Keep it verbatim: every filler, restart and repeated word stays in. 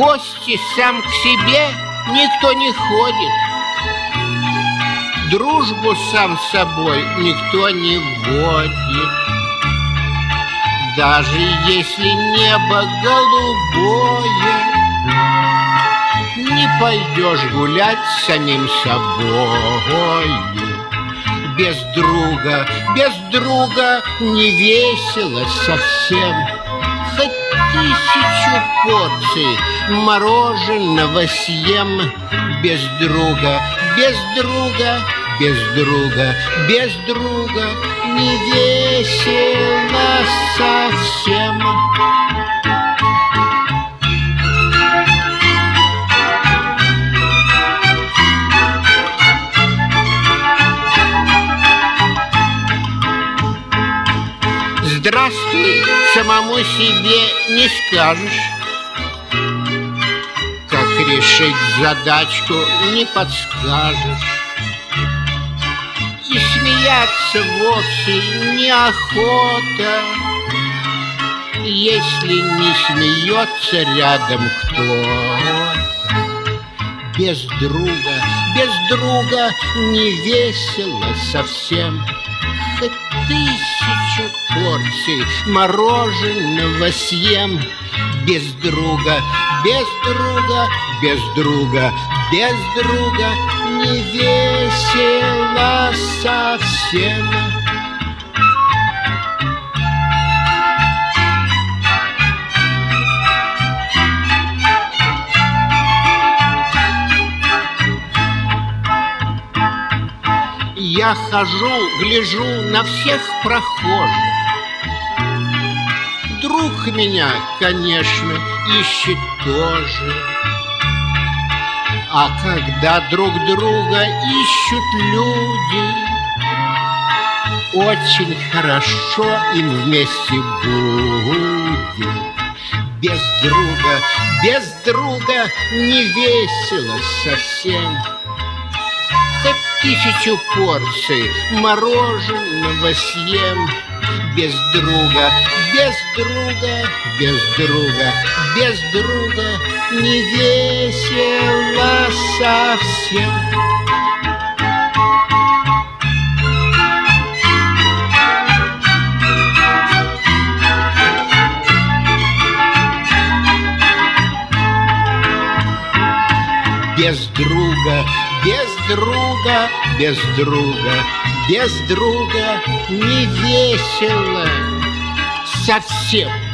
гости сам к себе никто не ходит. Дружбу сам с собой никто не вводит. Даже если небо голубое, не пойдешь гулять с самим собой. Без друга, без друга не весело совсем. Хоть тысячу порций мороженого съем. Без друга, без друга, без друга, без друга не весело совсем. Здравствуй, самому себе не скажешь. Как решить задачку не подскажешь. И смеяться вовсе неохота, если не смеется рядом кто-то. Без друга, без друга не весело совсем. Хоть тысячу порций мороженого съем. Без друга, без друга, без друга, без друга не весело совсем. Я хожу, гляжу на всех прохожих. Друг меня, конечно, ищет тоже. А когда друг друга ищут люди, очень хорошо им вместе будет. Без друга, без друга не весело совсем. Хоть тысячу порций мороженого съем. Без друга, без друга, без друга, без друга не весело совсем. Без друга, без друга, без друга, без друга не весело совсем.